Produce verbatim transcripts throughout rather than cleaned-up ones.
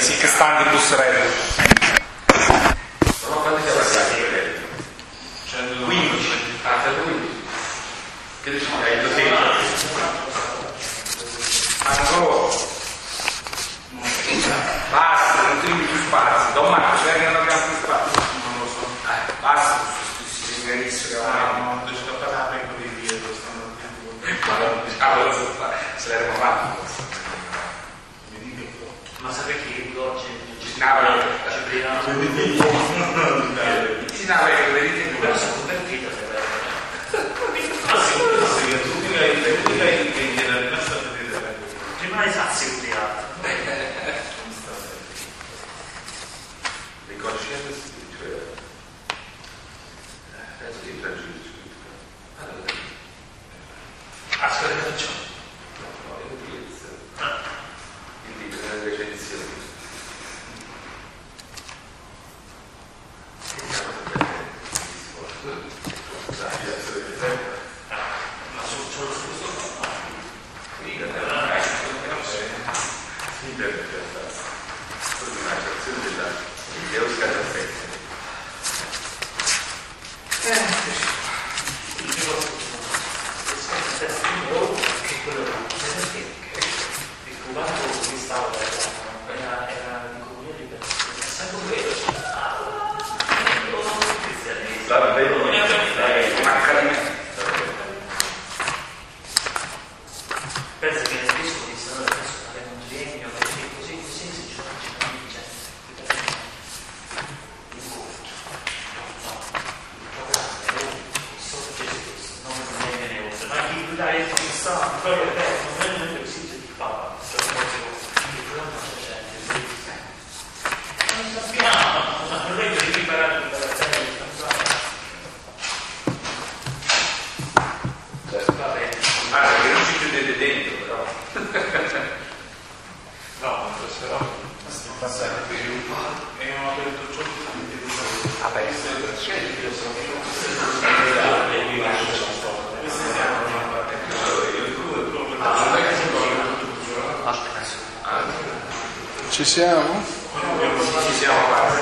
sic stantibus rerum. No, quanti siamo passati? quindici. Ah, quindici. Che diciamo? Hai detto sì. Ancora. Basta, non trovi più spazi. Don Marco, c'è che non abbiamo più spazi. Non lo so. Eh, basta, si ringraziano che avevamo. No, devo scappare a prendere di dietro, stanno Ah, lo so, se l'erano fatti. Ma sapete che oggi ci Navale. ci Sì, Navale, vedete che però sono convertito se lei che gli era rimasta a vedere. rimane sazio il teatro. Riconoscendo cioè penso di fragile. Ascolta, faccio. No, è utilizzo. Quindi nelle recensioni. Ma sono solo su penso che nel vescovo di San Lorenzo faremo un genio perché così così si ci sono di gente incontro so che Gesù non è ne oltre ma chi dai il fissato quello è vero non è nemmeno così di Papa per cose che però non c'è gente non sappiamo non è che riparare la terra di Tanzania va bene Ah, che non ci chiudete dentro, però. No, non passerò. Passare per il e non ho detto ciò che Ah, beh, Ci siamo? ci siamo quasi.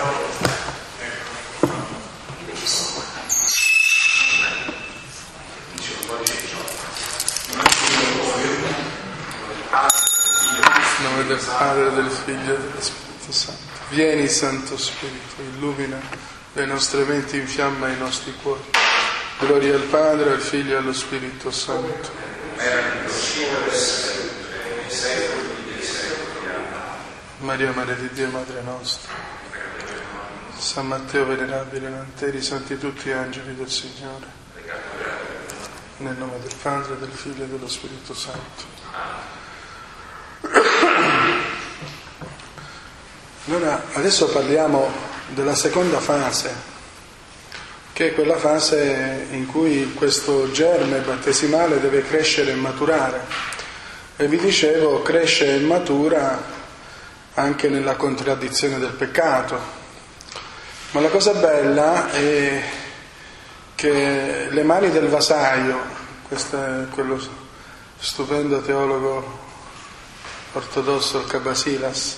Nel nome del Padre, del Figlio e dello Spirito Santo. Vieni, Santo Spirito, illumina le nostre menti, infiamma i nostri cuori. Gloria al Padre, al Figlio e allo Spirito Santo. Maria, Madre di Dio, Madre nostra. San Matteo venerabile, Lanteri, santi tutti gli angeli del Signore. Nel nome del Padre, del Figlio e dello Spirito Santo. Allora, adesso parliamo della seconda fase, che è quella fase in cui questo germe battesimale deve crescere e maturare. E vi dicevo, cresce e matura anche nella contraddizione del peccato. Ma la cosa bella è che le mani del vasaio, questo è quello stupendo teologo ortodosso, il Cabasilas,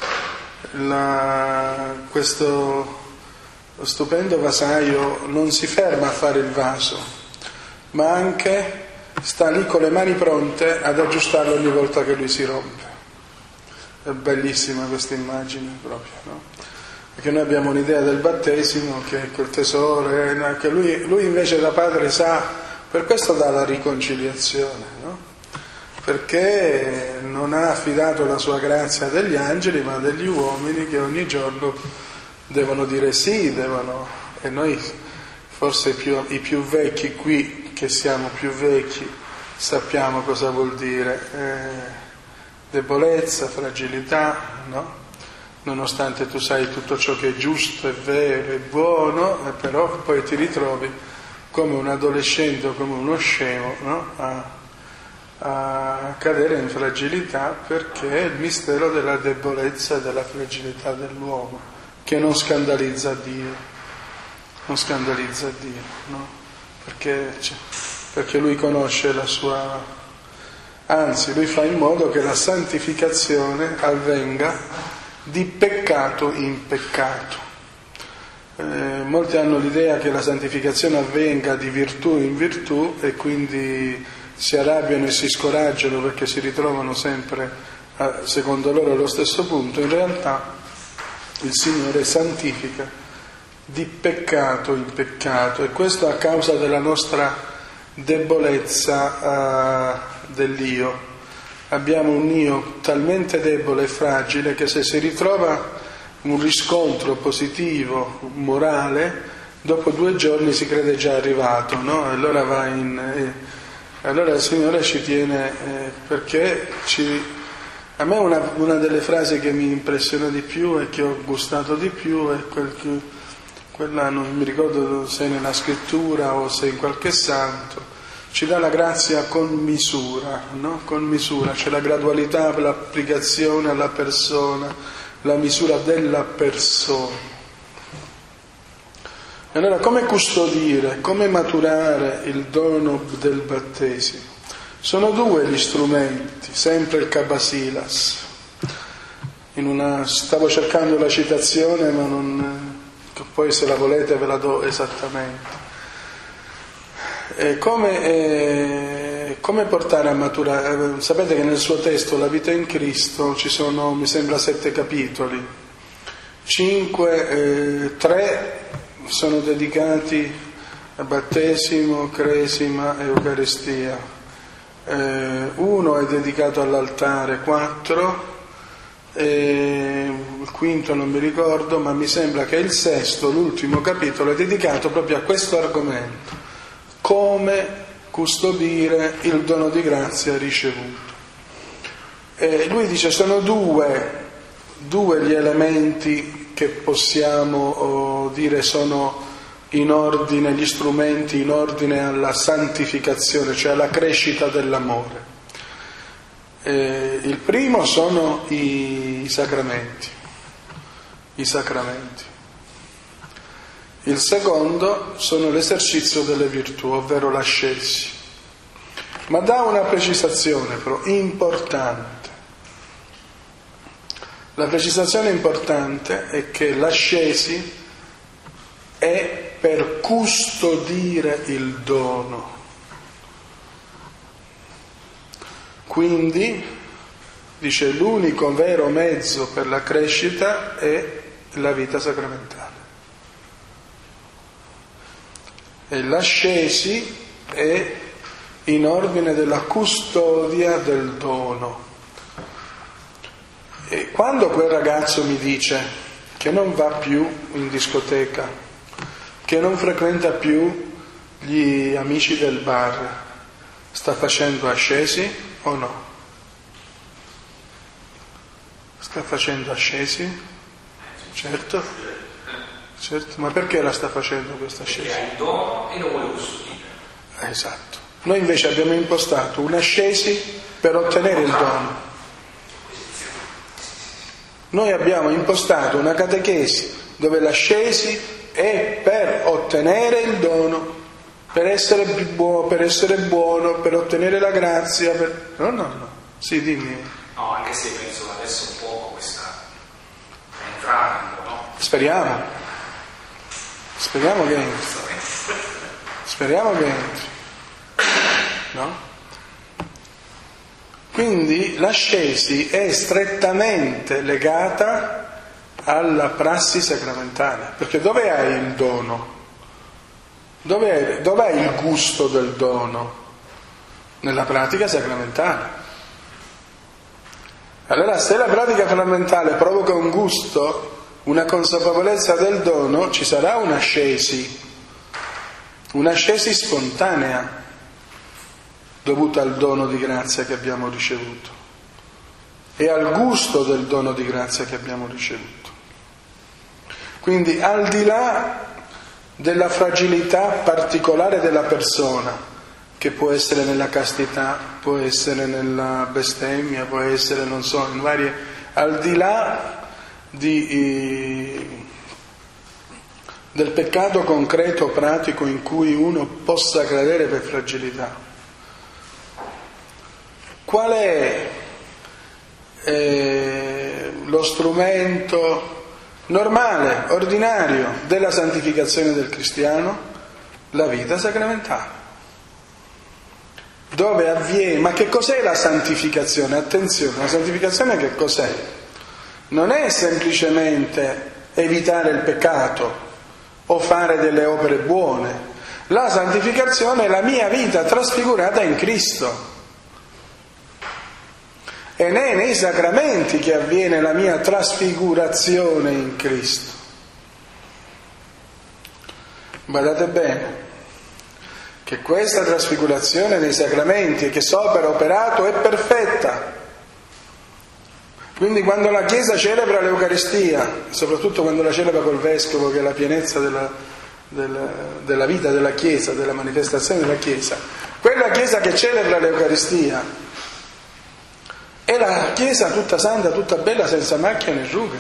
La, questo stupendo vasaio non si ferma a fare il vaso, ma anche sta lì con le mani pronte ad aggiustarlo ogni volta che lui si rompe. È bellissima questa immagine proprio, no? Perché noi abbiamo un'idea del battesimo che è quel tesoro, che lui, lui invece da padre sa, per questo dà la riconciliazione, no? Perché non ha affidato la sua grazia degli angeli ma degli uomini che ogni giorno devono dire sì, devono, e noi forse più, i più vecchi qui, che siamo più vecchi, sappiamo cosa vuol dire eh, debolezza, fragilità, no? Nonostante tu sai tutto ciò che è giusto, è vero, è buono, e però poi ti ritrovi come un adolescente o come uno scemo, no? a a cadere in fragilità, perché è il mistero della debolezza e della fragilità dell'uomo che non scandalizza Dio, non scandalizza Dio, no? Perché, cioè, perché lui conosce la sua, anzi lui fa in modo che la santificazione avvenga di peccato in peccato. Eh, molti hanno l'idea che la santificazione avvenga di virtù in virtù e quindi si arrabbiano e si scoraggiano perché si ritrovano sempre, eh, secondo loro, allo stesso punto. In realtà il Signore santifica di peccato in peccato, e questo a causa della nostra debolezza uh, dell'io. Abbiamo un io talmente debole e fragile che se si ritrova un riscontro positivo, morale, dopo due giorni si crede già arrivato, no? Allora va in... Eh, allora il Signore ci tiene, eh, perché ci... A me una, una delle frasi che mi impressiona di più e che ho gustato di più è quel che... Quella non mi ricordo se è nella scrittura o se in qualche santo, ci dà la grazia con misura, no? Con misura, c'è la gradualità, l'applicazione alla persona, la misura della persona. E allora come custodire, come maturare il dono del battesimo? Sono due gli strumenti, sempre il Kabasilas. In una, stavo cercando la citazione ma non... poi se la volete ve la do esattamente. E come, eh, come portare a maturare? Eh, sapete che nel suo testo La vita in Cristo ci sono, mi sembra, sette capitoli. Cinque, eh, tre sono dedicati a battesimo, cresima e Eucaristia. Eh, uno è dedicato all'altare, quattro. E il quinto non mi ricordo, ma mi sembra che il sesto, l'ultimo capitolo, è dedicato proprio a questo argomento: come custodire il dono di grazia ricevuto. E lui dice sono due, due gli elementi che possiamo oh, dire sono in ordine, gli strumenti in ordine alla santificazione, cioè alla crescita dell'amore. Eh, il primo sono i, i sacramenti, i sacramenti. Il secondo sono l'esercizio delle virtù, ovvero l'ascesi. Ma dà una precisazione però importante. La precisazione importante è che l'ascesi è per custodire il dono. Quindi, dice, l'unico vero mezzo per la crescita è la vita sacramentale. E l'ascesi è in ordine della custodia del dono. E quando quel ragazzo mi dice che non va più in discoteca, che non frequenta più gli amici del bar, sta facendo ascesi o no? Sta facendo ascesi? Certo, certo, ma perché la sta facendo questa ascesi? Perché ha il dono e lo vuole custodire. Esatto. Noi invece abbiamo impostato un'ascesi per ottenere il dono. Noi abbiamo impostato una catechesi dove l'ascesi è per ottenere il dono, per essere più buono, per essere buono, per ottenere la grazia. Per... No, no, no. Sì, dimmi. No, anche se penso che adesso un po' questa è entrata, no? Speriamo. Speriamo che entri. Speriamo che entri. No? Quindi l'ascesi è strettamente legata alla prassi sacramentale, perché dove hai il dono? Dov'è, dov'è il gusto del dono? Nella pratica sacramentale. Allora, se la pratica sacramentale provoca un gusto, una consapevolezza del dono, ci sarà un'ascesi, un'ascesi spontanea, dovuta al dono di grazia che abbiamo ricevuto e al gusto del dono di grazia che abbiamo ricevuto. Quindi, al di là della fragilità particolare della persona, che può essere nella castità, può essere nella bestemmia, può essere, non so, in varie, al di là di, eh, del peccato concreto, pratico in cui uno possa cadere per fragilità. Qual è eh, lo strumento normale, ordinario della santificazione del cristiano, la vita sacramentale. Dove avviene, ma che cos'è la santificazione? Attenzione, la santificazione che cos'è? Non è semplicemente evitare il peccato o fare delle opere buone. La santificazione è la mia vita trasfigurata in Cristo. Ed è nei sacramenti che avviene la mia trasfigurazione in Cristo. Badate bene che questa trasfigurazione nei sacramenti che s'opera operato è perfetta. Quindi quando la Chiesa celebra l'Eucaristia, soprattutto quando la celebra col Vescovo, che è la pienezza della, della, della vita della Chiesa, della manifestazione della Chiesa, quella Chiesa che celebra l'Eucaristia è la Chiesa tutta santa, tutta bella, senza macchie né rughe.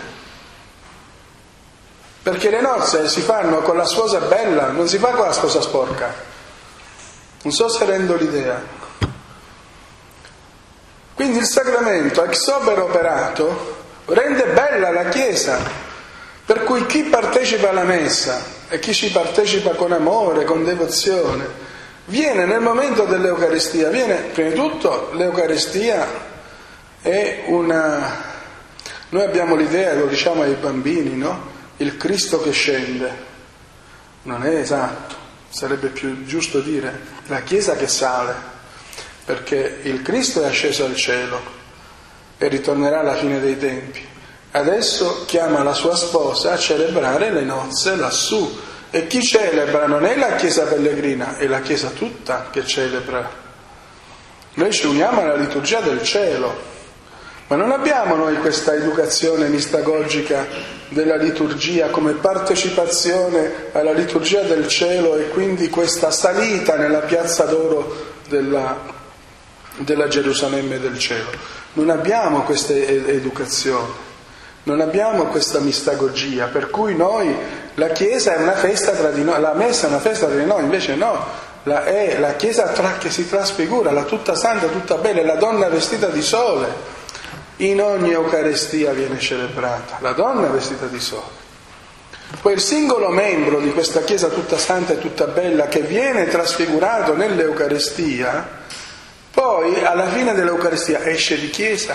Perché le nozze si fanno con la sposa bella, non si fa con la sposa sporca. Non so se rendo l'idea. Quindi il sacramento ex opere operato rende bella la Chiesa, per cui chi partecipa alla messa e chi ci partecipa con amore, con devozione, viene nel momento dell'Eucaristia, viene prima di tutto l'Eucaristia è una... Noi abbiamo l'idea, lo diciamo ai bambini, no? Il Cristo che scende. Non è esatto, sarebbe più giusto dire la Chiesa che sale. Perché il Cristo è asceso al cielo e ritornerà alla fine dei tempi. Adesso chiama la sua sposa a celebrare le nozze lassù. E chi celebra non è la Chiesa pellegrina, è la Chiesa tutta che celebra. Noi ci uniamo alla liturgia del cielo, ma non abbiamo noi questa educazione mistagogica della liturgia come partecipazione alla liturgia del cielo e quindi questa salita nella piazza d'oro della della Gerusalemme del cielo. Non abbiamo questa educazione, non abbiamo questa mistagogia, per cui noi, la Chiesa è una festa tra di noi, la messa è una festa tra di noi, invece no, la, è la Chiesa tra, che si trasfigura, la tutta santa, tutta bella, la donna vestita di sole, in ogni Eucaristia viene celebrata, la donna vestita di sole. Poi il singolo membro di questa Chiesa tutta santa e tutta bella che viene trasfigurato nell'Eucaristia, poi alla fine dell'Eucaristia esce di Chiesa,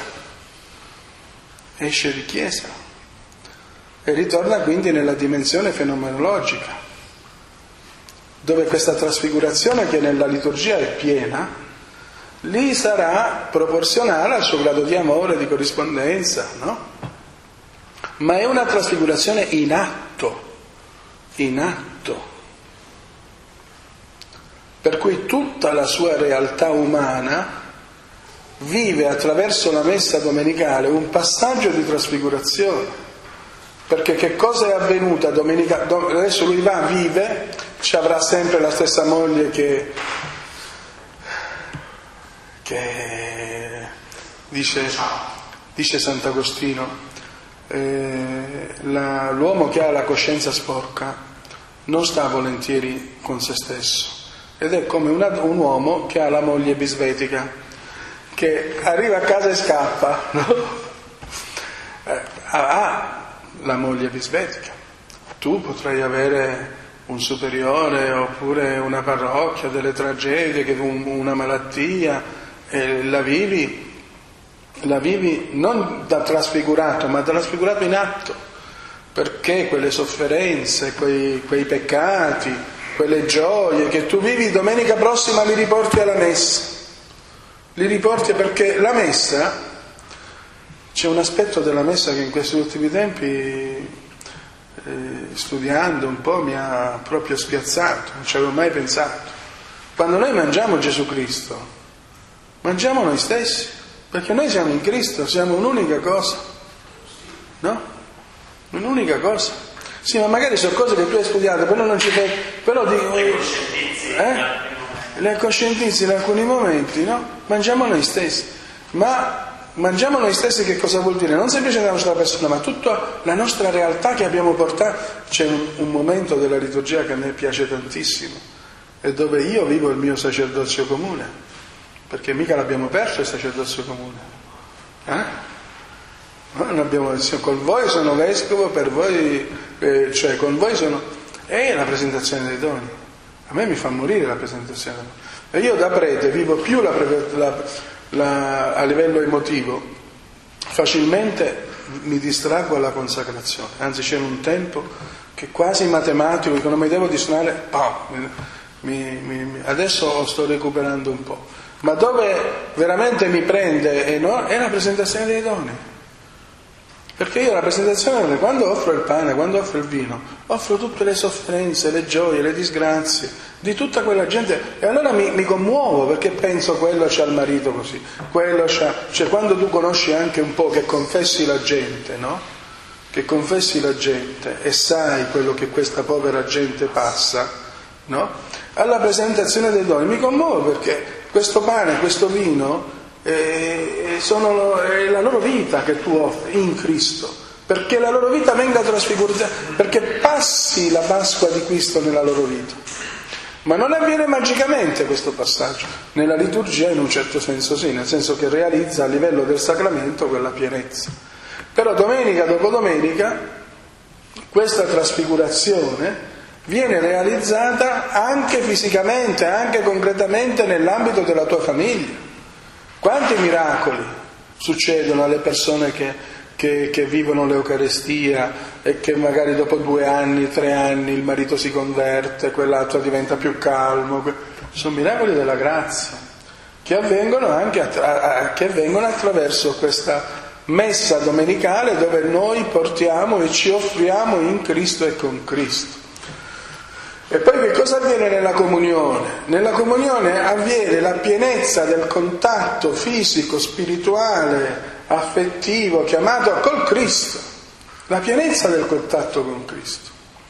esce di Chiesa e ritorna quindi nella dimensione fenomenologica, dove questa trasfigurazione che nella liturgia è piena, lì sarà proporzionale al suo grado di amore, di corrispondenza, no? Ma è una trasfigurazione in atto, in atto. Per cui tutta la sua realtà umana vive attraverso la messa domenicale un passaggio di trasfigurazione. Perché che cosa è avvenuta domenica? Adesso lui va, vive, ci avrà sempre la stessa moglie che, che dice, dice Sant'Agostino, eh, la, l'uomo che ha la coscienza sporca non sta volentieri con se stesso. Ed è come una, un uomo che ha la moglie bisvetica, che arriva a casa e scappa, no? Eh, ha la moglie bisvetica. Tu potrai avere un superiore oppure una parrocchia, delle tragedie, che un, una malattia, e la vivi, la vivi non da trasfigurato, ma da trasfigurato in atto, perché quelle sofferenze, quei, quei peccati, quelle gioie che tu vivi domenica prossima li riporti alla messa, li riporti perché la messa, c'è un aspetto della messa che in questi ultimi tempi, eh, studiando un po', mi ha proprio spiazzato, non ci avevo mai pensato. Quando noi mangiamo Gesù Cristo, mangiamo noi stessi, perché noi siamo in Cristo, siamo un'unica cosa, no? Un'unica cosa. Sì, ma magari sono cose che tu hai studiato, però non ci fai. Però dico. Le coscientizie. Eh? Le coscientizie in alcuni momenti, no? Mangiamo noi stessi. Ma mangiamo noi stessi che cosa vuol dire? Non semplicemente la nostra persona, ma tutta la nostra realtà che abbiamo portato. C'è un, un momento della liturgia che a me piace tantissimo, è dove io vivo il mio sacerdozio comune, perché mica l'abbiamo perso il sacerdozio comune. Eh? Noi abbiamo, con voi sono vescovo, per voi, eh, cioè con voi sono... È la presentazione dei doni. A me mi fa morire la presentazione dei doni. E io da prete vivo più la, la, la, a livello emotivo, facilmente mi distraggo alla consacrazione. Anzi, c'era un tempo che quasi matematico, che non mi devo distrarre, oh, mi, mi, mi, adesso sto recuperando un po'. Ma dove veramente mi prende è, no, è la presentazione dei doni. Perché io la presentazione, quando offro il pane, quando offro il vino, offro tutte le sofferenze, le gioie, le disgrazie di tutta quella gente, e allora mi, mi commuovo, perché penso quello c'ha il marito così, quello c'ha, cioè quando tu conosci anche un po', che confessi la gente, no? Che confessi la gente e sai quello che questa povera gente passa, no? Alla presentazione dei doni mi commuovo, perché questo pane, questo vino E sono è la loro vita che tu offri in Cristo, perché la loro vita venga trasfigurata, perché passi la Pasqua di Cristo nella loro vita. Ma non avviene magicamente questo passaggio. Nella liturgia in un certo senso sì, nel senso che realizza a livello del sacramento quella pienezza. Però domenica dopo domenica questa trasfigurazione viene realizzata anche fisicamente, anche concretamente nell'ambito della tua famiglia. Quanti miracoli succedono alle persone che, che, che vivono l'Eucaristia e che magari dopo due anni, tre anni il marito si converte, quell'altro diventa più calmo. Sono miracoli della grazia che avvengono anche attra- che avvengono attraverso questa messa domenicale, dove noi portiamo e ci offriamo in Cristo e con Cristo. E poi che cosa avviene nella comunione? Nella comunione avviene la pienezza del contatto fisico, spirituale, affettivo, chiamato col Cristo. La pienezza del contatto con Cristo.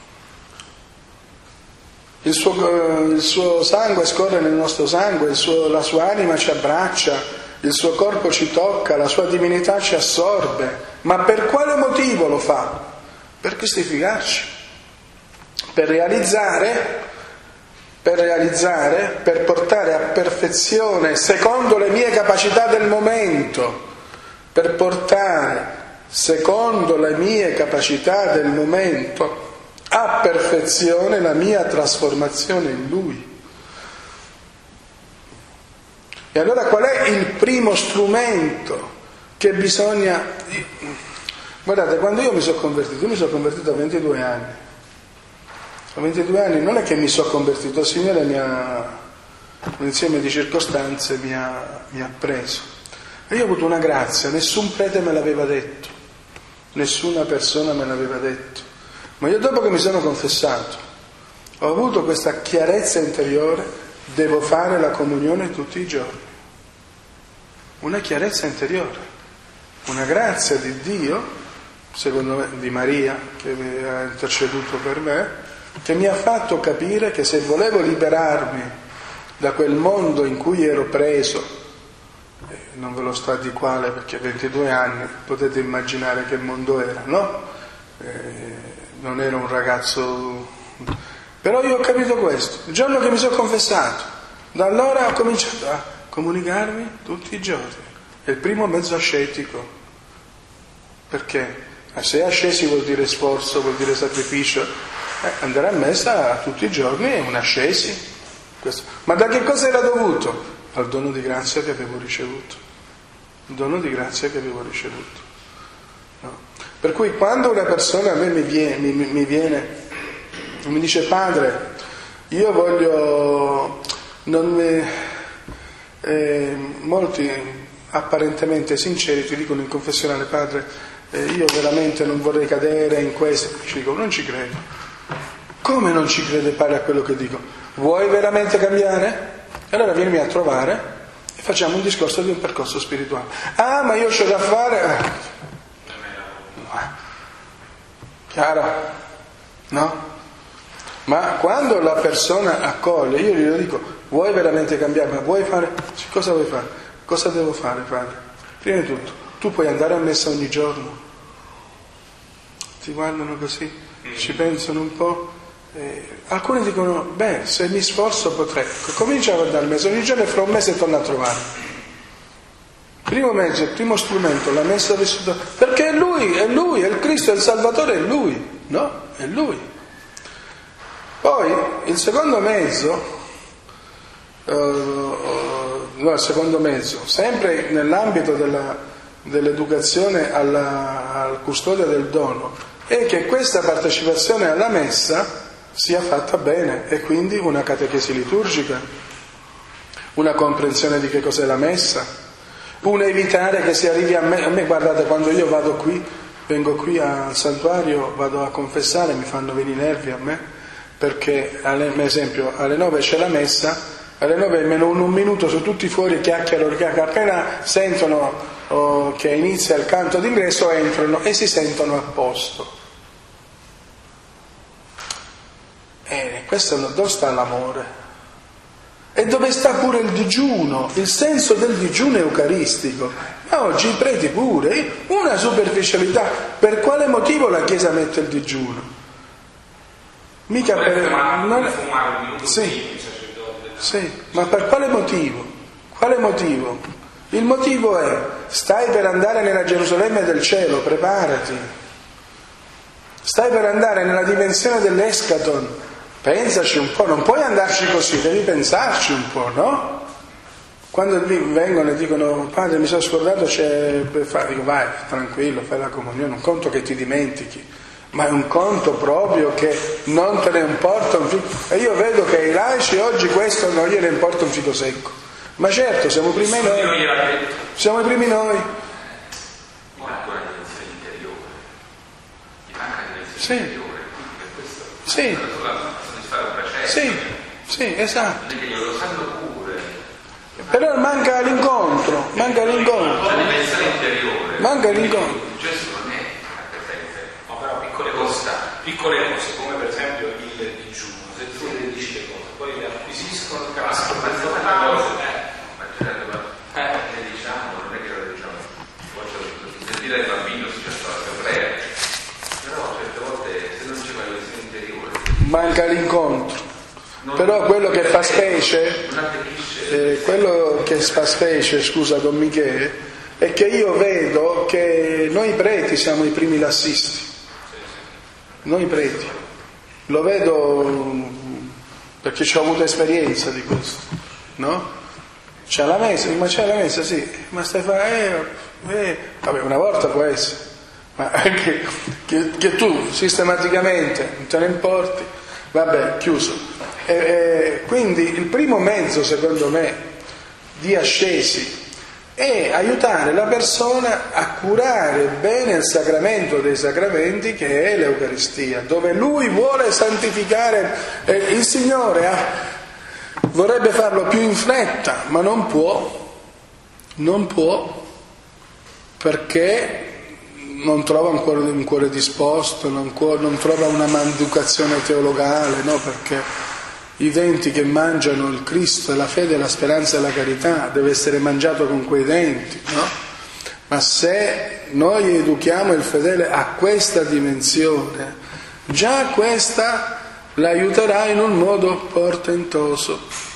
Il suo, il suo sangue scorre nel nostro sangue, il suo, la sua anima ci abbraccia, il suo corpo ci tocca, la sua divinità ci assorbe. Ma per quale motivo lo fa? Per cristificarci. Per realizzare, per realizzare, per portare a perfezione, secondo le mie capacità del momento, per portare, secondo le mie capacità del momento, a perfezione la mia trasformazione in Lui. E allora qual è il primo strumento che bisogna... Guardate, quando io mi sono convertito, io mi sono convertito a ventidue anni. A ventidue anni non è che mi sono convertito, il Signore mi ha, un insieme di circostanze mi ha, mi ha preso. E io ho avuto una grazia, nessun prete me l'aveva detto, nessuna persona me l'aveva detto. Ma io dopo che mi sono confessato, ho avuto questa chiarezza interiore, devo fare la comunione tutti i giorni. Una chiarezza interiore, una grazia di Dio, secondo me, di Maria, che ha interceduto per me, che mi ha fatto capire che se volevo liberarmi da quel mondo in cui ero preso, eh, non ve lo sto a di quale, perché a ventidue anni potete immaginare che mondo era, no? Eh, non ero un ragazzo, però io ho capito questo, il giorno che mi sono confessato, da allora ho cominciato a comunicarmi tutti i giorni. È il primo mezzo ascetico, perché se ascesi vuol dire sforzo, vuol dire sacrificio. Eh, andare a messa tutti i giorni è un'ascesi. Questo. Ma da che cosa era dovuto? Al dono di grazia che avevo ricevuto. Il dono di grazia che avevo ricevuto. No. Per cui quando una persona a me mi viene, mi, mi viene e mi dice: Padre, io voglio... Non mi, eh, molti apparentemente sinceri ti dicono in confessionale: Padre, eh, io veramente non vorrei cadere in questo. Ci dico: non ci credo. Come non ci crede Padre a quello che dico? Vuoi veramente cambiare? E allora vienimi a trovare e facciamo un discorso di un percorso spirituale. Ah, ma io c'ho da fare... No. Chiaro? No? Ma quando la persona accoglie, io gli dico: vuoi veramente cambiare? Ma vuoi fare? Cosa vuoi fare? Cosa devo fare, Padre? Prima di tutto, tu puoi andare a messa ogni giorno? Ti guardano così, ci pensano un po'. Eh, alcuni dicono: beh, se mi sforzo potrei. Comincia a andare a messa ogni giorno e fra un mese torna a trovare. primo mezzo, il primo strumento, la messa vissuta, perché è Lui, è Lui, è il Cristo, è il Salvatore, è Lui, no? È Lui. Poi il secondo mezzo, uh, uh, no, il secondo mezzo, sempre nell'ambito della, dell'educazione alla, al custodia del dono, è che questa partecipazione alla messa sia fatta bene, e quindi una catechesi liturgica, una comprensione di che cos'è la messa, un evitare che si arrivi a me, a me guardate, quando io vado qui, vengo qui al santuario, vado a confessare, mi fanno venire i nervi a me, perché ad esempio alle nove c'è la messa, alle nove almeno un, un minuto sono tutti fuori, chiacchierano, chiacchierano, appena sentono oh, che inizia il canto d'ingresso entrano e si sentono a posto. E questo dove sta l'amore? E dove sta pure il digiuno, il senso del digiuno eucaristico? Ma oggi i preti pure, una superficialità. Per quale motivo la Chiesa mette il digiuno? Mica per... Non... Sì, sì, ma per quale motivo? Quale motivo? Il motivo è: stai per andare nella Gerusalemme del cielo, preparati. Stai per andare nella dimensione dell'eschaton. Pensaci un po', non puoi andarci così, devi pensarci un po', no? Quando vengono e dicono: padre, mi sono scordato, c'è per fare, dico: vai, tranquillo, fai la comunione, un conto che ti dimentichi, ma è un conto proprio che non te ne importa un fico. E io vedo che ai laici oggi questo non gliene importa un fico secco. Ma certo, siamo i primi noi. Siamo i primi noi. Ma ancora dimensione interiore. Gli manca dimensione sì. interiore. Per questo. Sì. Sì, sì, esatto. Perché io lo sanno pure. Però manca l'incontro, manca l'incontro. La dimensione interiore. Manca l'incontro. Gesù non è presente. No, però piccole cose, piccole cose, come per esempio il digiuno, se tu le dici le cose, poi le acquisiscono, cascano, Ma ma eh, le diciamo, non è che lo diciamo. Sentire il bambino si cerca la ebrea. Però certe volte se non c'è la dimensione interiore. Manca l'incontro. Però quello che fa specie, eh, quello che fa specie, scusa Don Michele, è che io vedo che noi preti siamo i primi lassisti. Noi preti. Lo vedo perché ci ho avuto esperienza di questo, no? C'è la messa, ma c'è la messa, sì, ma stai fa, eh, eh, vabbè, una volta può essere, ma anche che, che tu sistematicamente non te ne importi, vabbè, chiuso. E, e, quindi il primo mezzo, secondo me, di ascesi è aiutare la persona a curare bene il sacramento dei sacramenti, che è l'Eucaristia, dove lui vuole santificare. Eh, il Signore ha, vorrebbe farlo più in fretta, ma non può, non può, perché non trova un cuore, un cuore disposto, non, non trova una manducazione teologale, no? Perché i denti che mangiano il Cristo, la fede, la speranza e la carità, deve essere mangiato con quei denti, no? Ma se noi educhiamo il fedele a questa dimensione, già questa l'aiuterà in un modo portentoso.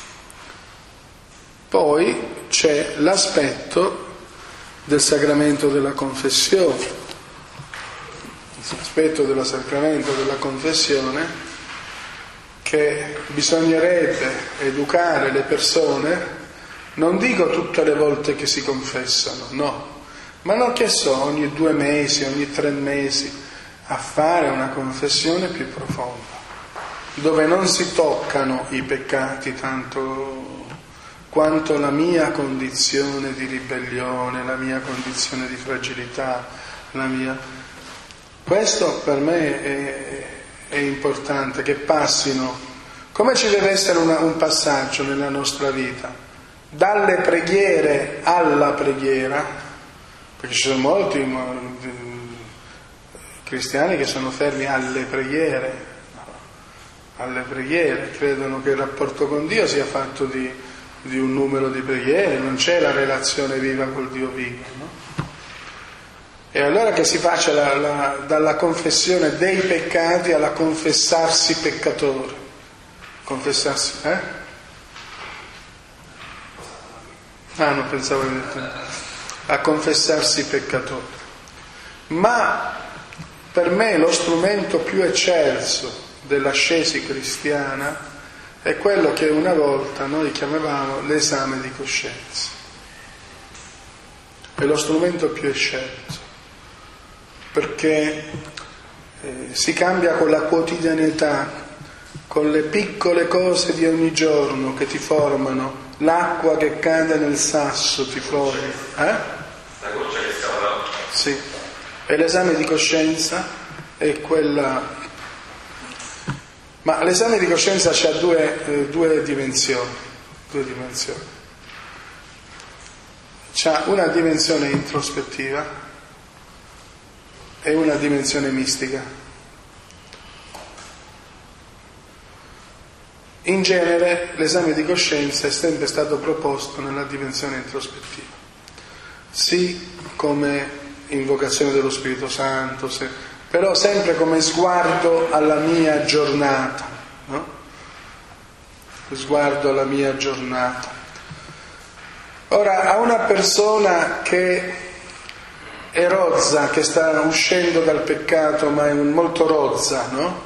Poi c'è l'aspetto del sacramento della confessione. L'aspetto del sacramento della confessione, che bisognerebbe educare le persone, non dico tutte le volte che si confessano, no, ma non che so, ogni due mesi, ogni tre mesi, a fare una confessione più profonda, dove non si toccano i peccati tanto quanto la mia condizione di ribellione, la mia condizione di fragilità, la mia... Questo per me è... è importante che passino, come ci deve essere una, un passaggio nella nostra vita, dalle preghiere alla preghiera, perché ci sono molti cristiani che sono fermi alle preghiere, alle preghiere, credono che il rapporto con Dio sia fatto di, di un numero di preghiere, non c'è la relazione viva col Dio vivo, no? E allora che si faccia la, la, dalla confessione dei peccati alla confessarsi peccatore. Confessarsi, eh? Ah, non pensavo di detto. a confessarsi peccatori. Ma per me lo strumento più eccelso dell'ascesi cristiana è quello che una volta noi chiamavamo l'esame di coscienza. È lo strumento più eccelso, perché eh, si cambia con la quotidianità, con le piccole cose di ogni giorno che ti formano, l'acqua che cade nel sasso ti forma. Eh? La goccia che scava l'acqua. Sì. E l'esame di coscienza è quella. Ma l'esame di coscienza ha due, eh, due dimensioni. Due dimensioni. C'ha una dimensione introspettiva e una dimensione mistica. In genere l'esame di coscienza è sempre stato proposto nella dimensione introspettiva, sì come invocazione dello Spirito Santo, se, però sempre come sguardo alla mia giornata, no? Sguardo alla mia giornata. Ora, a una persona che è rozza, che sta uscendo dal peccato, ma è un, molto rozza, no?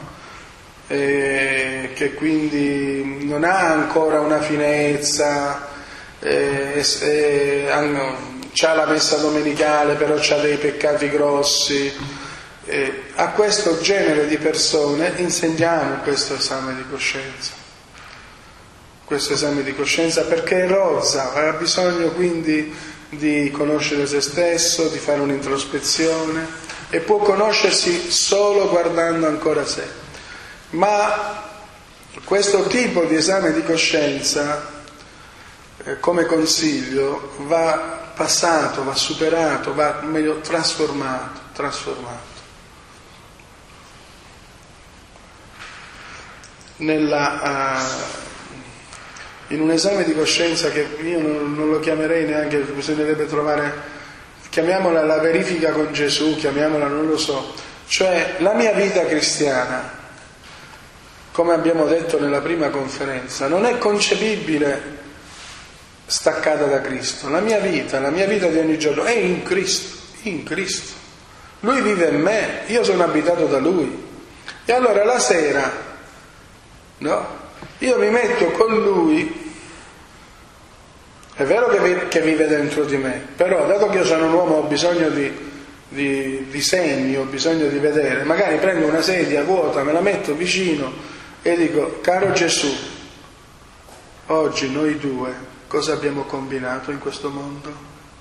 E che quindi non ha ancora una finezza, e, e, c'ha la messa domenicale, però c'ha dei peccati grossi. E a questo genere di persone insegniamo questo esame di coscienza. Questo esame di coscienza perché è rozza, ha bisogno quindi di conoscere se stesso, di fare un'introspezione e può conoscersi solo guardando ancora sé. Ma questo tipo di esame di coscienza, eh, come consiglio, va passato, va superato, va meglio trasformato, trasformato. Nella... Uh, in un esame di coscienza che io non, non lo chiamerei neanche, bisognerebbe trovare, chiamiamola la verifica con Gesù, chiamiamola non lo so, cioè la mia vita cristiana, come abbiamo detto nella prima conferenza, non è concepibile staccata da Cristo. La mia vita, la mia vita di ogni giorno è in Cristo, in Cristo. Lui vive in me, io sono abitato da Lui. E allora la sera, no? Io mi metto con Lui, è vero che, che vive dentro di me, però dato che io sono un uomo ho bisogno di, di, di segni, ho bisogno di vedere, magari prendo una sedia vuota, me la metto vicino e dico: caro Gesù, oggi noi due cosa abbiamo combinato in questo mondo?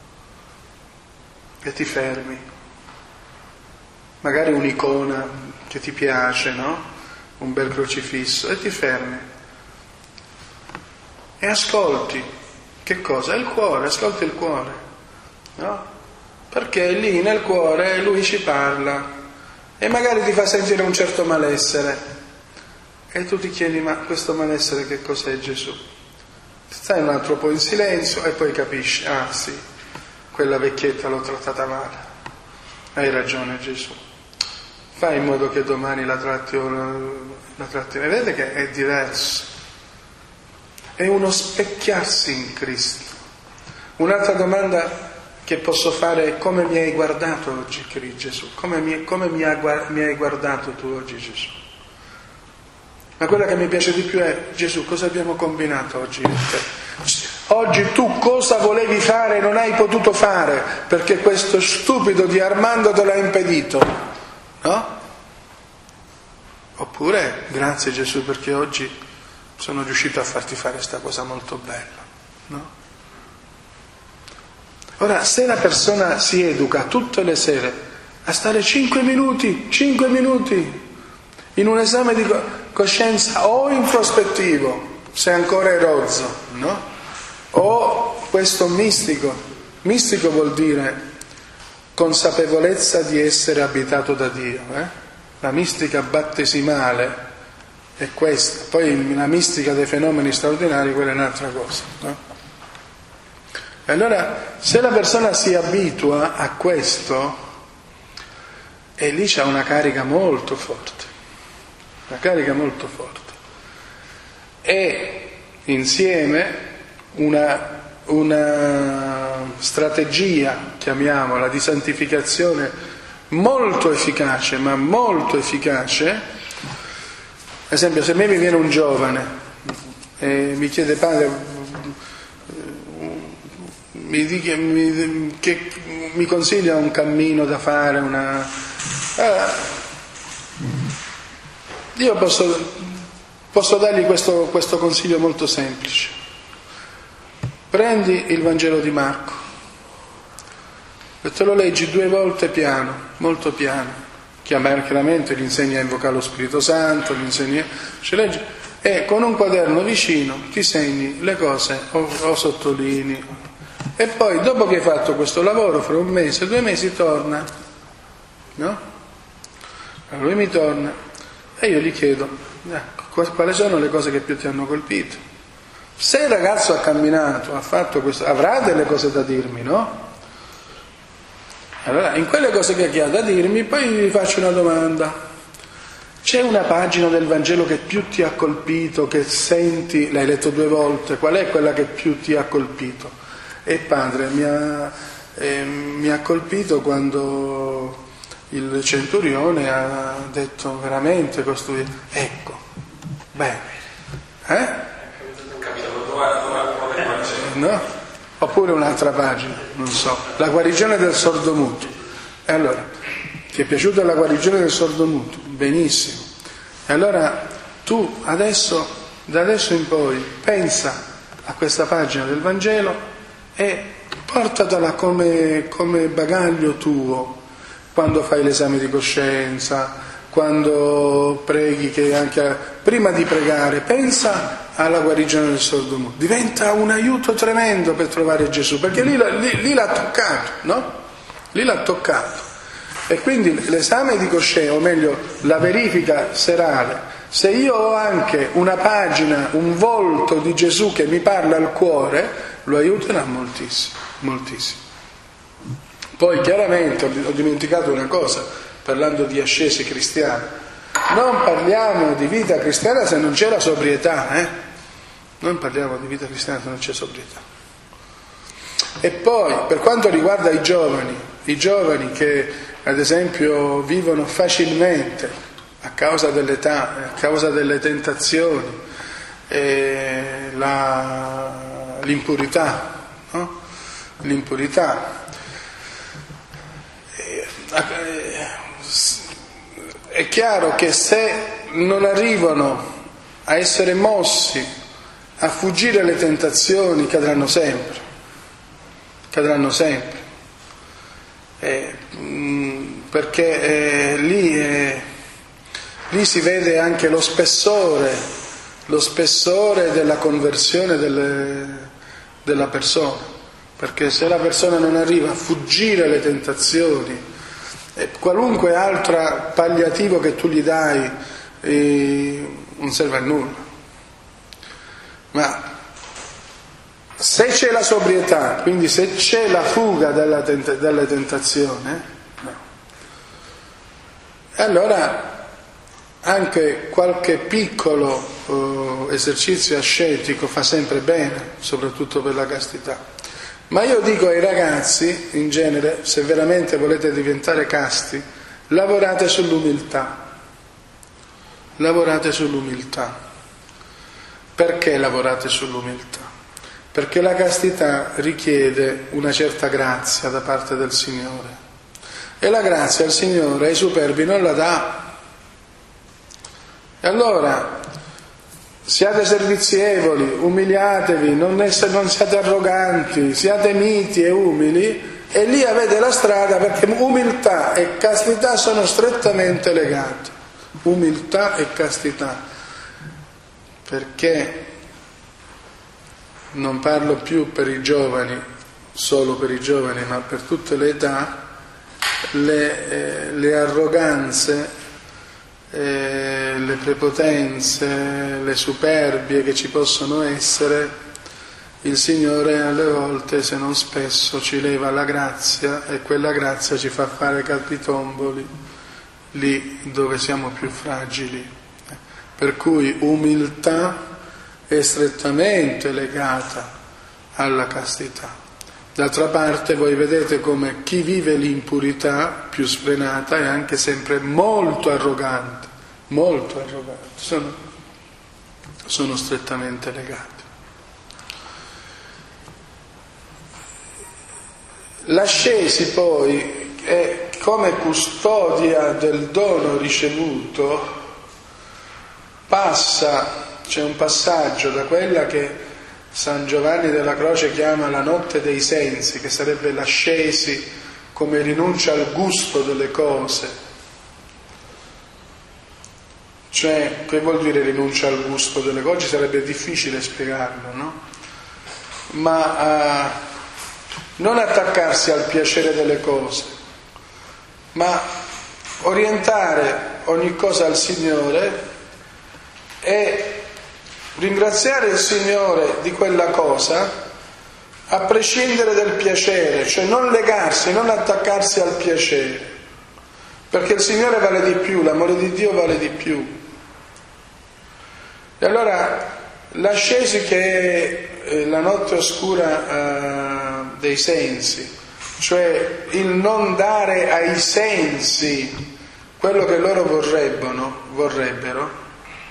E ti fermi, magari un'icona che ti piace, no? Un bel crocifisso, e ti fermi e ascolti. Che cosa? Il cuore, ascolti il cuore, no? Perché lì nel cuore Lui ci parla e magari ti fa sentire un certo malessere e tu ti chiedi: ma questo malessere che cos'è, Gesù? Stai un altro po' in silenzio e poi capisci: ah sì, quella vecchietta l'ho trattata male, hai ragione Gesù, fai in modo che domani la tratti, la tratti. Vedete che è diverso. È uno specchiarsi in Cristo. Un'altra domanda che posso fare è: come mi hai guardato oggi, Gesù? Come, mi, come mi, ha, mi hai guardato tu oggi, Gesù? Ma quella che mi piace di più è: Gesù, cosa abbiamo combinato oggi io e te? Oggi tu cosa volevi fare e non hai potuto fare perché questo stupido di Armando te l'ha impedito, no? Oppure: grazie Gesù perché oggi sono riuscito a farti fare questa cosa molto bella, no? Ora, se la persona si educa tutte le sere a stare cinque minuti, cinque minuti in un esame di coscienza o introspettivo, se ancora è rozzo, no? O questo mistico, mistico vuol dire consapevolezza di essere abitato da Dio, eh? La mistica battesimale è questa, poi la mistica dei fenomeni straordinari, quella è un'altra cosa, no? E allora, se la persona si abitua a questo, e lì c'è una carica molto forte, una carica molto forte, e insieme una, una strategia, chiamiamola, di santificazione molto efficace, ma molto efficace. Ad esempio, se a me mi viene un giovane e mi chiede: padre, mi, dica, mi, che, mi consiglia un cammino da fare, una... Allora, io posso, posso dargli questo, questo consiglio molto semplice. Prendi il Vangelo di Marco e te lo leggi due volte piano, molto piano. Chiaramente gli insegna a invocare lo Spirito Santo, gli insegna, ci leggi, e con un quaderno vicino ti segni le cose o, o sottolinei. E poi, dopo che hai fatto questo lavoro, fra un mese, due mesi, torna, no? Allora lui mi torna e io gli chiedo: ecco, quali sono le cose che più ti hanno colpito? Se il ragazzo ha camminato, ha fatto questo, avrà delle cose da dirmi, no? Allora, in quelle cose che ha da dirmi, poi gli faccio una domanda: c'è una pagina del Vangelo che più ti ha colpito, che senti, l'hai letto due volte, qual è quella che più ti ha colpito? E padre, mi ha, eh, mi ha colpito quando il centurione ha detto veramente costui, ecco, bene, eh? No? Oppure un'altra pagina, non so, la guarigione del sordomuto. E allora, ti è piaciuta la guarigione del sordomuto? Benissimo. E allora tu adesso, da adesso in poi, pensa a questa pagina del Vangelo e portatela come, come bagaglio tuo quando fai l'esame di coscienza, quando preghi, che anche prima di pregare pensa alla guarigione del sordomuto. Diventa un aiuto tremendo per trovare Gesù, perché lì, lì, lì l'ha toccato, no? Lì l'ha toccato. E quindi l'esame di coscienza, o meglio la verifica serale, se io ho anche una pagina, un volto di Gesù che mi parla al cuore, lo aiuterà moltissimo, moltissimo. Poi chiaramente ho dimenticato una cosa, parlando di ascesi cristiani: non parliamo di vita cristiana se non c'è la sobrietà, eh? Non parliamo di vita cristiana se non c'è sobrietà. E poi, per quanto riguarda i giovani, i giovani che ad esempio vivono facilmente a causa dell'età, a causa delle tentazioni, eh, la, l'impurità, no? L'impurità. Eh, eh, è chiaro che se non arrivano a essere mossi a fuggire le tentazioni, cadranno sempre, cadranno sempre, eh, mh, perché eh, lì, eh, lì si vede anche lo spessore, lo spessore della conversione delle, della persona, perché se la persona non arriva a fuggire le tentazioni, eh, qualunque altro palliativo che tu gli dai eh, non serve a nulla. Ma se c'è la sobrietà, quindi se c'è la fuga dalla, tent- dalla tentazione, no. Allora anche qualche piccolo eh, esercizio ascetico fa sempre bene, soprattutto per la castità. Ma io dico ai ragazzi, in genere, se veramente volete diventare casti, lavorate sull'umiltà. Lavorate sull'umiltà. Perché lavorate sull'umiltà? Perché la castità richiede una certa grazia da parte del Signore. E la grazia il Signore ai superbi non la dà. E allora siate servizievoli, umiliatevi, non, essere, non siate arroganti, siate miti e umili, e lì avete la strada, perché umiltà e castità sono strettamente legate. Umiltà e castità. Perché non parlo più per i giovani, solo per i giovani, ma per tutte le età, le, eh, le arroganze, eh, le prepotenze, le superbie che ci possono essere, il Signore alle volte, se non spesso, ci leva la grazia, e quella grazia ci fa fare capitomboli lì dove siamo più fragili. Per cui umiltà è strettamente legata alla castità. D'altra parte voi vedete come chi vive l'impurità più sfrenata è anche sempre molto arrogante, molto arrogante, sono, sono strettamente legati. L'ascesi poi è come custodia del dono ricevuto, passa, c'è un passaggio da quella che San Giovanni della Croce chiama la notte dei sensi, che sarebbe l'ascesi come rinuncia al gusto delle cose. Cioè, che vuol dire rinuncia al gusto delle cose? Sarebbe difficile spiegarlo, no? Ma uh, non attaccarsi al piacere delle cose, ma orientare ogni cosa al Signore e ringraziare il Signore di quella cosa a prescindere dal piacere, cioè non legarsi, non attaccarsi al piacere, perché il Signore vale di più, l'amore di Dio vale di più. E allora l'ascesi, che è la notte oscura uh, dei sensi, cioè il non dare ai sensi quello che loro vorrebbero, vorrebbero,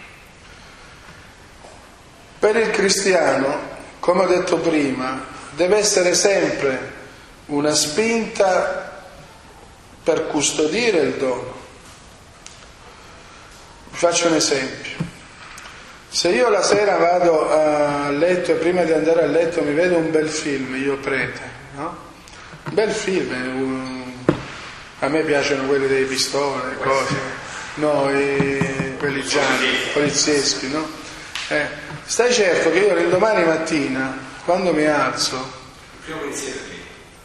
per il cristiano, come ho detto prima, deve essere sempre una spinta per custodire il dono. Vi faccio un esempio. Se io la sera vado a letto e prima di andare a letto mi vedo un bel film, io prete, no? Un bel film, un... a me piacciono quelli dei pistole, cose, no, i... quelli gialli, polizieschi, no? Eh, stai certo che io l'indomani mattina, quando mi alzo, il primo pensiero è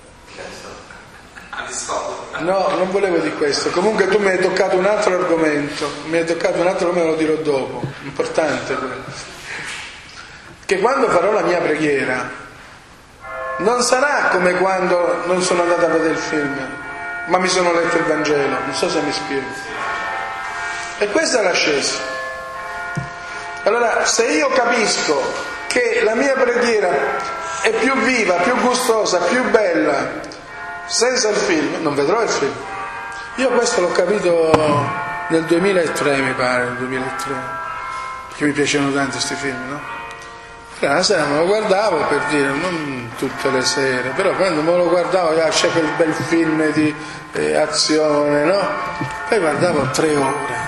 a discordo. No, non volevo di questo. Comunque tu mi hai toccato un altro argomento, mi hai toccato un altro argomento, lo dirò dopo, importante quello. Che quando farò la mia preghiera non sarà come quando non sono andato a vedere il film, ma mi sono letto il Vangelo, non so se mi spiego. E questa è l'ascesi. Allora, se io capisco che la mia preghiera è più viva, più gustosa, più bella senza il film, non vedrò il film. Io questo l'ho capito nel duemilatré, mi pare, nel duemilatré, perché mi piacevano tanto questi film, no? Allora, la sera me lo guardavo, per dire, non tutte le sere, però quando me lo guardavo, ah, c'è quel bel film di eh, azione, no? Poi guardavo tre ore.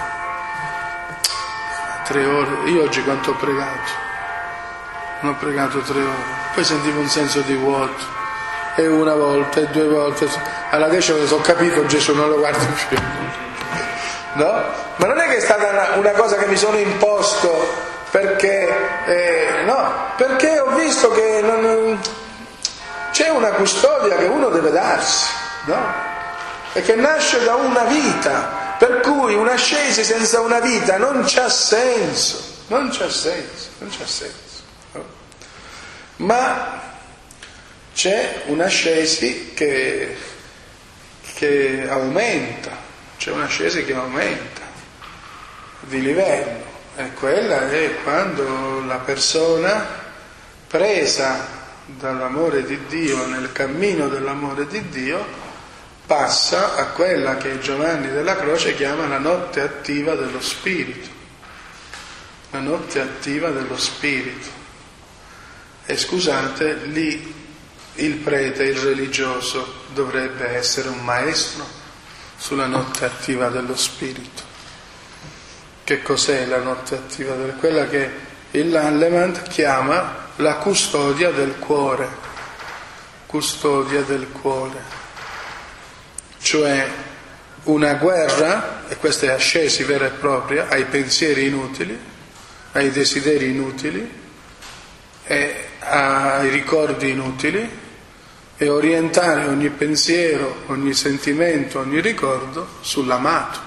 Tre ore, io oggi quanto ho pregato? Non ho pregato tre ore, poi sentivo un senso di vuoto, e una volta, e due volte, alla decima ho capito, Gesù non lo guardo più, no? Ma non è che è stata una, una cosa che mi sono imposto perché, eh, no, perché ho visto che non, c'è una custodia che uno deve darsi, no? E che nasce da una vita. Per cui un'ascesi senza una vita non c'ha senso, non c'ha senso, non c'ha senso. No? Ma c'è un'ascesi che, che aumenta, c'è un'ascesi che aumenta di livello, e quella è quando la persona, presa dall'amore di Dio, nel cammino dell'amore di Dio, passa a quella che Giovanni della Croce chiama la notte attiva dello Spirito, la notte attiva dello Spirito. E scusate, lì il prete, il religioso, dovrebbe essere un maestro sulla notte attiva dello Spirito. Che cos'è la notte attiva? Del... Quella che il Lanlemant chiama la custodia del cuore, custodia del cuore. Cioè una guerra, e questa è ascesi vera e propria, ai pensieri inutili, ai desideri inutili e ai ricordi inutili, e orientare ogni pensiero, ogni sentimento, ogni ricordo sull'amato.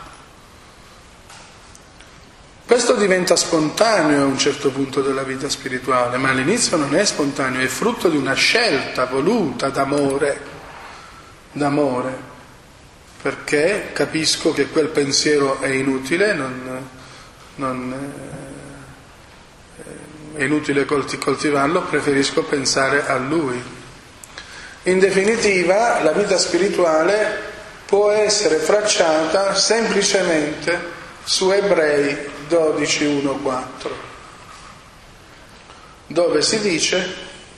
Questo diventa spontaneo a un certo punto della vita spirituale, ma all'inizio non è spontaneo, è frutto di una scelta voluta d'amore, d'amore. Perché capisco che quel pensiero è inutile, non, non, è inutile coltivarlo, preferisco pensare a Lui. In definitiva, la vita spirituale può essere tracciata semplicemente su Ebrei dodici, uno, quattro, dove si dice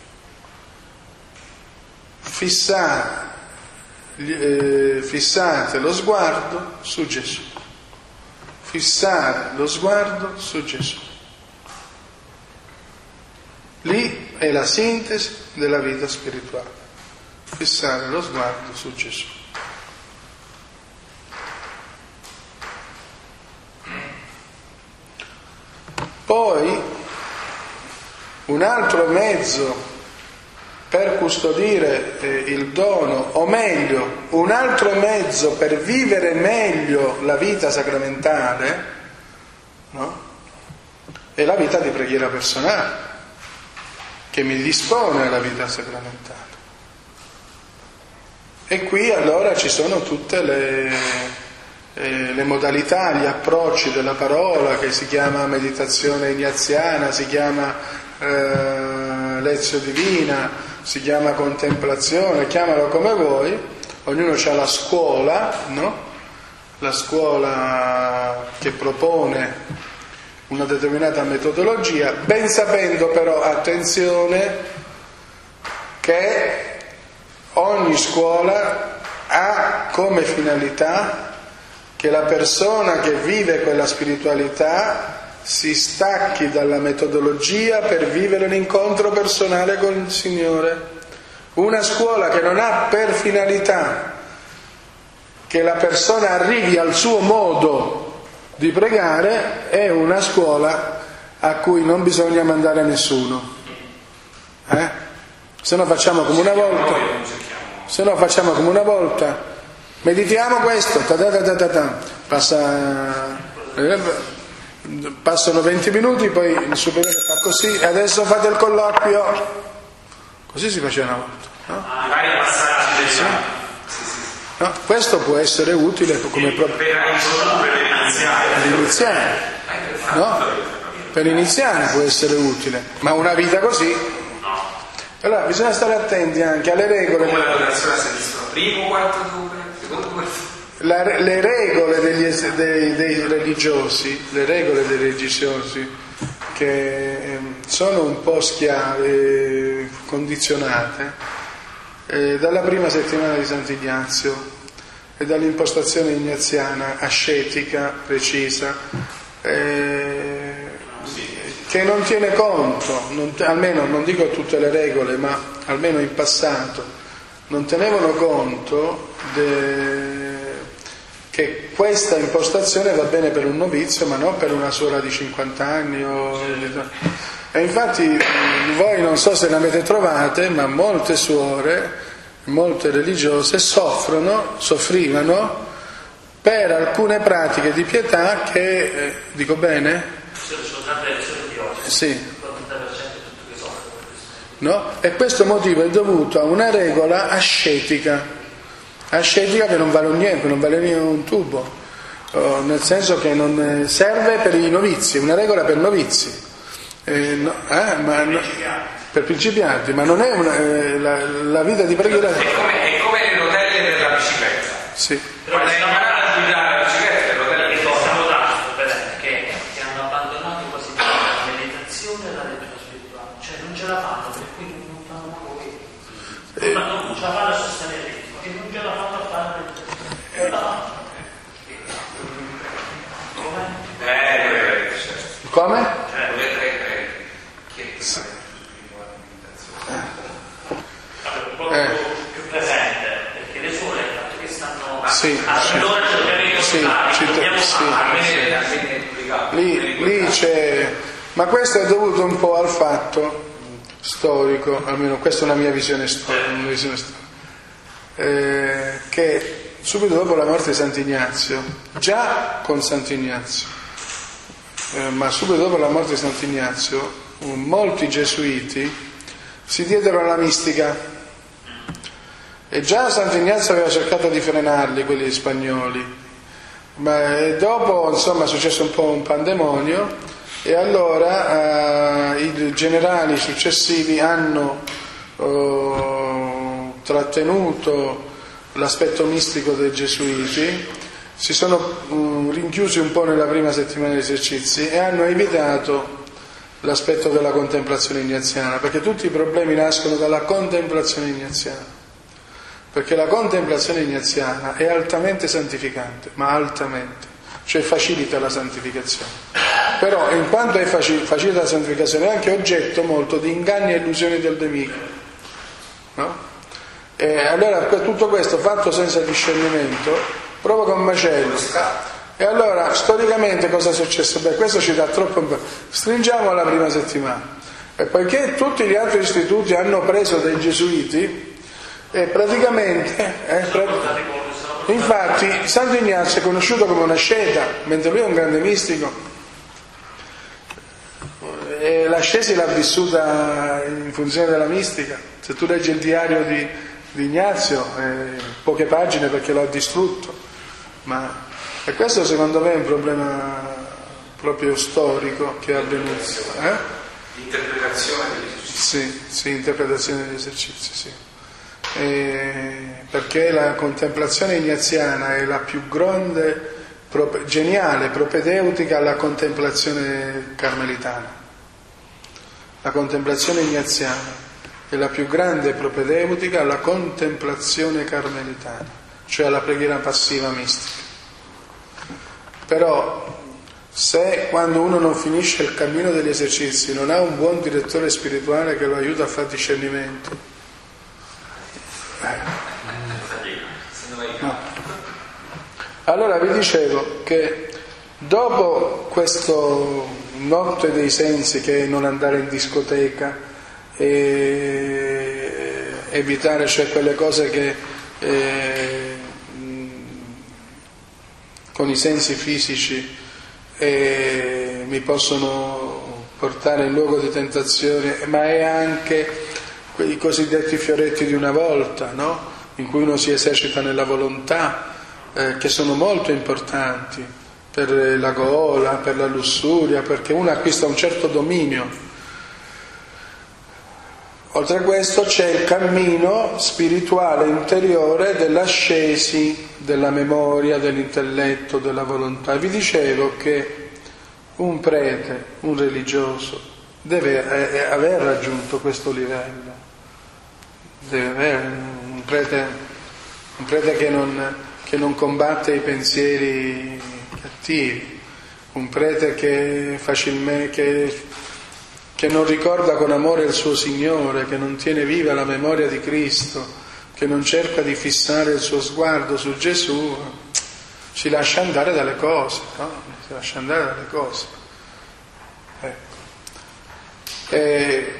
fissare, eh, fissate lo sguardo su Gesù. Fissare lo sguardo su Gesù. Lì è la sintesi della vita spirituale. Fissare lo sguardo su Gesù. Poi un altro mezzo per custodire eh, il dono, o meglio, un altro mezzo per vivere meglio la vita sacramentale, no? È la vita di preghiera personale, che mi dispone alla vita sacramentale. E qui allora ci sono tutte le, eh, le modalità, gli approcci della parola, che si chiama meditazione ignaziana, si chiama eh, lezione divina, si chiama contemplazione, chiamalo come vuoi, ognuno ha la scuola, no? La scuola che propone una determinata metodologia, ben sapendo però, attenzione, che ogni scuola ha come finalità che la persona che vive quella spiritualità si stacchi dalla metodologia per vivere l'incontro personale con il Signore. Una scuola che non ha per finalità che la persona arrivi al suo modo di pregare è una scuola a cui non bisogna mandare nessuno. Eh? Se no facciamo come una volta. Se no facciamo come una volta. Meditiamo questo, ta ta ta ta ta. Passa, eh, passano venti minuti, poi il superiore fa così, e adesso fate il colloquio. Così si faceva una volta, no? Vari passaggi sì. No? Questo può essere utile come proprio per introdurre per iniziare, no? Per iniziare può essere utile, ma una vita così. Allora bisogna stare attenti anche alle regole. Come la votazione a sinistra, primo, quarto, due, secondo, quarto. La, le regole degli, dei, dei religiosi, le regole dei religiosi che eh, sono un po' schiave, condizionate eh, dalla prima settimana di Sant'Ignazio e dall'impostazione ignaziana ascetica, precisa, eh, che non tiene conto, non, almeno non dico tutte le regole, ma almeno in passato non tenevano conto de, che questa impostazione va bene per un novizio ma non per una suora di cinquanta anni o... e infatti voi non so se ne avete trovate, ma molte suore, molte religiose soffrono, soffrivano per alcune pratiche di pietà che, eh, dico bene? Sì. No? E questo motivo è dovuto a una regola ascetica ascetica che non vale niente, non vale neanche un tubo, oh, nel senso che non serve per i novizi, è una regola per novizi, eh, no, eh, ma no, per principianti, ma non è una, eh, la, la vita di preghiera. È come, è come le rotelle della bicicletta. Sì. Quando hai imparato a guidare la bicicletta, le rotelle che stiamo dando, per esempio, che, che hanno abbandonato quasi tutta la meditazione e la lettura spirituale, cioè non ce la fanno, per cui non fanno quello, eh. ma non ce la fanno a sostenere il ritmo, e non ce la fanno a fare eh, no. Come? Eh, certo. Come? Cioè, eh, che sì. Un po' eh. più presente, perché le suore, il fatto che stanno sì, a sì. allora cercare sì, sì, sì, sì. Lì, lì c'è, ma questo è dovuto un po' al fatto storico, almeno questa è una mia visione storica, una visione storica eh, che subito dopo la morte di Sant'Ignazio, già con Sant'Ignazio, eh, ma subito dopo la morte di Sant'Ignazio, molti gesuiti si diedero alla mistica. E già Sant'Ignazio aveva cercato di frenarli, quelli spagnoli, ma dopo insomma è successo un po' un pandemonio e allora eh, i generali successivi hanno eh, trattenuto l'aspetto mistico dei Gesuiti, si sono mh, rinchiusi un po' nella prima settimana di esercizi e hanno evitato l'aspetto della contemplazione ignaziana, perché tutti i problemi nascono dalla contemplazione ignaziana, perché la contemplazione ignaziana è altamente santificante, ma altamente, cioè facilita la santificazione, però in quanto è faci- facilita la santificazione è anche oggetto molto di inganni e illusioni del nemico, no? E allora tutto questo fatto senza discernimento provoca un macello. E allora storicamente cosa è successo? Beh, questo ci dà troppo. Stringiamo la prima settimana, e poiché tutti gli altri istituti hanno preso dai Gesuiti, e praticamente eh, pra... infatti Santo Ignazio è conosciuto come una asceta, mentre lui è un grande mistico, e l'ascesi l'ha vissuta in funzione della mistica. Se tu leggi il diario di, di Ignazio, eh, poche pagine perché lo ha distrutto, ma e questo secondo me è un problema proprio storico che è avvenuto. Eh? L'interpretazione degli esercizi. Sì, sì, interpretazione degli esercizi, sì. E perché la contemplazione ignaziana è la più grande, prope, geniale, propedeutica alla contemplazione carmelitana. La contemplazione ignaziana è la più grande propedeutica alla contemplazione carmelitana, cioè alla preghiera passiva mistica. Però se quando uno non finisce il cammino degli esercizi non ha un buon direttore spirituale che lo aiuta a fare discernimento, eh. no. Allora vi dicevo che dopo questo notte dei sensi, che è non andare in discoteca e evitare, cioè quelle cose che eh, con i sensi fisici eh, mi possono portare in luogo di tentazione, ma è anche quei cosiddetti fioretti di una volta, no? In cui uno si esercita nella volontà, eh, che sono molto importanti per la gola, per la lussuria, perché uno acquista un certo dominio. Oltre a questo c'è il cammino spirituale interiore dell'ascesi della memoria, dell'intelletto, della volontà. Vi dicevo che un prete, un religioso, deve aver raggiunto questo livello. Deve avere un prete, un prete che non, che non combatte i pensieri cattivi, un prete che facilmente che, che non ricorda con amore il suo Signore, che non tiene viva la memoria di Cristo, che non cerca di fissare il suo sguardo su Gesù, si lascia andare dalle cose, no? Si lascia andare dalle cose. Ecco. E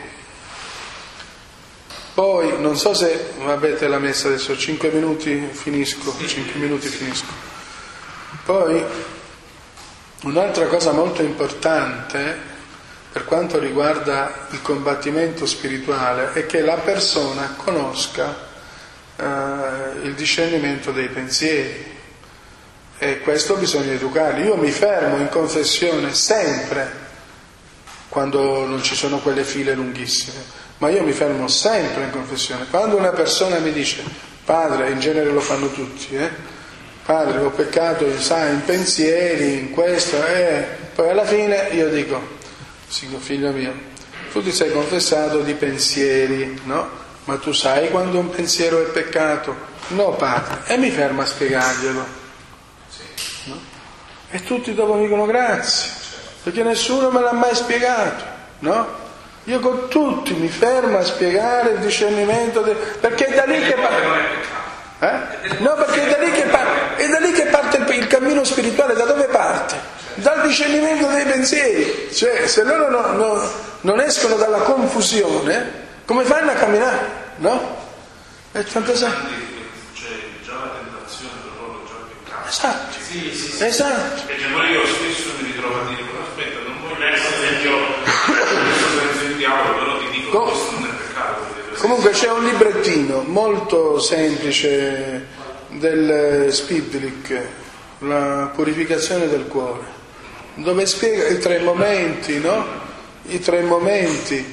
poi non so se avete la messa adesso, cinque minuti finisco, cinque minuti finisco. Poi un'altra cosa molto importante per quanto riguarda il combattimento spirituale è che la persona conosca eh, il discernimento dei pensieri, e questo bisogna educarli. Io mi fermo in confessione sempre quando non ci sono quelle file lunghissime, ma io mi fermo sempre in confessione. Quando una persona mi dice: padre, in genere lo fanno tutti, eh? Padre, ho peccato, sai, in pensieri, in questo, eh. Poi alla fine io dico: figlio mio, tu ti sei confessato di pensieri, no? Ma tu sai quando un pensiero è peccato? No, padre. E mi fermo a spiegarglielo, no? E tutti dopo mi dicono grazie, perché nessuno me l'ha mai spiegato, no? Io con tutti mi fermo a spiegare il discernimento, de... perché è da lì che parte. Eh? No, perché è da lì che parte, è da lì che parte il, il cammino spirituale. Da dove parte? Dal discernimento dei pensieri. Cioè, se loro no, no, non escono dalla confusione, come fanno a camminare? No? E tanto sa. C'è già la tentazione, però loro già il peccato. Esatto. Sì, sì, sì. Esatto. Perché poi io spesso mi ritrovo a dire: aspetta, non voglio essere io questo senso di diavolo, però ti dico che questo non è peccato. Comunque c'è un librettino molto semplice del Spidlik, la purificazione del cuore, dove spiega i tre momenti, no? I tre momenti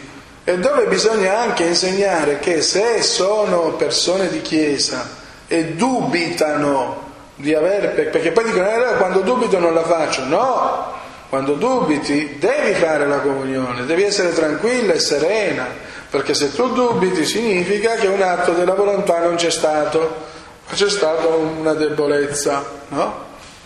e dove bisogna anche insegnare che se sono persone di chiesa e dubitano di aver, perché poi dicono eh, quando dubito non la faccio, no, quando dubiti devi fare la comunione, devi essere tranquilla e serena, perché se tu dubiti significa che un atto della volontà non c'è stato, ma c'è stata una debolezza, no?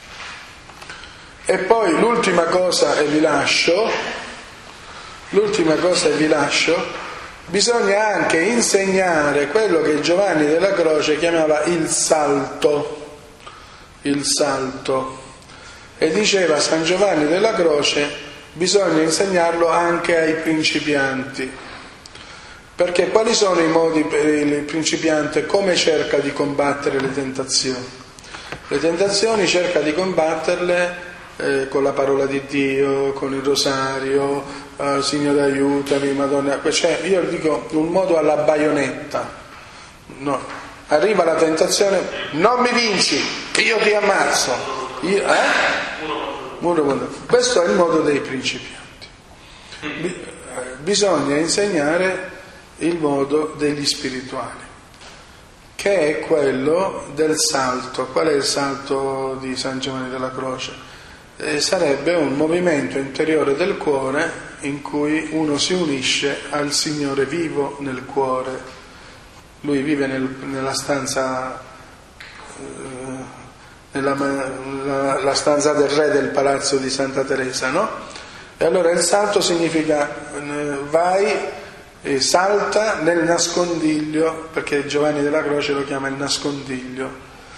E poi l'ultima cosa, e vi lascio, l'ultima cosa e vi lascio, bisogna anche insegnare quello che Giovanni della Croce chiamava il salto, il salto. E diceva San Giovanni della Croce, bisogna insegnarlo anche ai principianti. Perché quali sono i modi per il principiante? Come cerca di combattere le tentazioni? Le tentazioni cerca di combatterle eh, con la parola di Dio, con il rosario, eh, Signore aiutami, Madonna. Cioè, io dico un modo alla baionetta. No. Arriva la tentazione, non mi vinci, io ti ammazzo. Io, eh? Questo è il modo dei principianti. Bisogna insegnare il modo degli spirituali, che è quello del salto. Qual è il salto di San Giovanni della Croce? Eh, sarebbe un movimento interiore del cuore in cui uno si unisce al Signore vivo nel cuore. Lui vive nel, nella stanza eh, nella la, la stanza del re del palazzo di Santa Teresa, no? E allora il salto significa eh, vai e salta nel nascondiglio, perché Giovanni della Croce lo chiama il nascondiglio.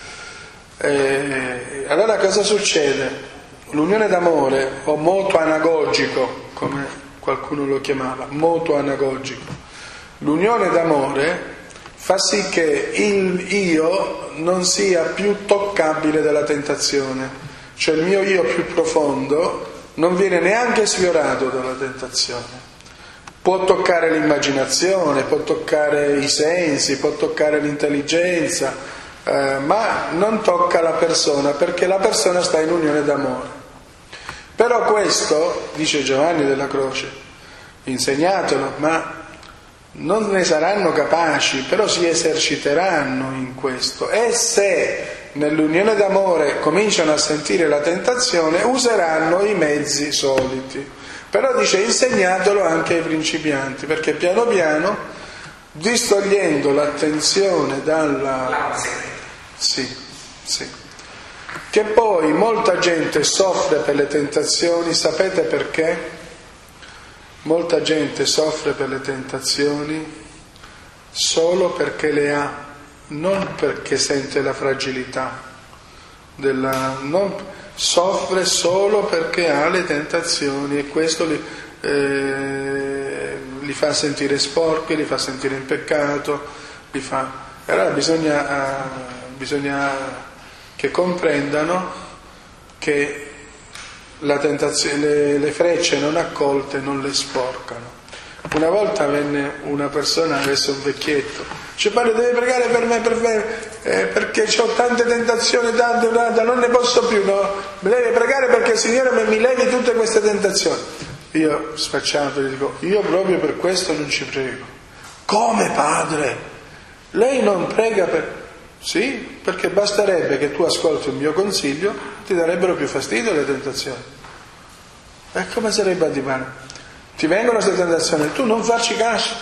E allora cosa succede? L'unione d'amore, o moto anagogico, come qualcuno lo chiamava, moto anagogico, l'unione d'amore fa sì che il io non sia più toccabile dalla tentazione, cioè il mio io più profondo non viene neanche sfiorato dalla tentazione. Può toccare l'immaginazione, può toccare i sensi, può toccare l'intelligenza, eh, ma non tocca la persona, perché la persona sta in unione d'amore. Però questo, dice Giovanni della Croce, insegnatelo, ma non ne saranno capaci, però si eserciteranno in questo, e se nell'unione d'amore cominciano a sentire la tentazione, useranno i mezzi soliti. Però dice insegnatelo anche ai principianti, perché piano piano, distogliendo l'attenzione dalla... Sì, sì. Che poi molta gente soffre per le tentazioni, sapete perché? Molta gente soffre per le tentazioni solo perché le ha, non perché sente la fragilità della... Non, soffre solo perché ha le tentazioni, e questo li, eh, li fa sentire sporchi, li fa sentire in peccato, li fa... Allora bisogna, eh, bisogna che comprendano che la tentazione, le, le frecce non accolte non le sporcano. Una volta venne una persona, adesso un vecchietto, dice: padre, deve pregare per me, per me eh, perché ho tante tentazioni, tante, tante, non ne posso più, no? Deve pregare perché il Signore mi levi tutte queste tentazioni. Io sfacciato gli dico: io proprio per questo non ci prego. Come, padre? Lei non prega per... Sì, perché basterebbe che tu ascolti il mio consiglio, ti darebbero più fastidio le tentazioni. E come sarebbe a dire? Ti vengono queste tentazioni, tu non farci caso,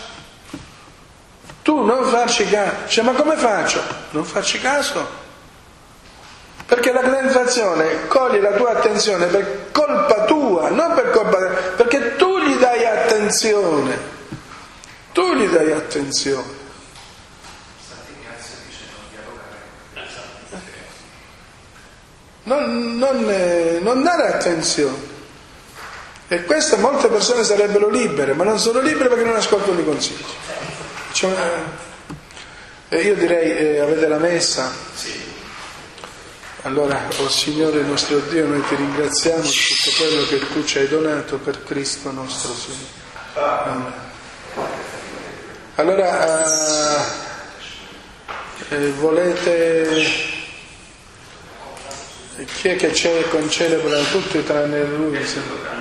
tu non farci caso. Cioè, ma come faccio? Non farci caso, perché la tentazione coglie la tua attenzione per colpa tua, non per colpa, perché tu gli dai attenzione, tu gli dai attenzione. Non, non, eh, non dare attenzione. E questo molte persone sarebbero libere, ma non sono libere perché non ascoltano i consigli. Cioè, eh, io direi, eh, avete la messa? Sì. Allora, oh Signore nostro Dio, noi ti ringraziamo di tutto quello che tu ci hai donato per Cristo nostro Signore. Amen. Allora, eh, eh, volete... Chi è che c'è, concelebra tutti tranne lui?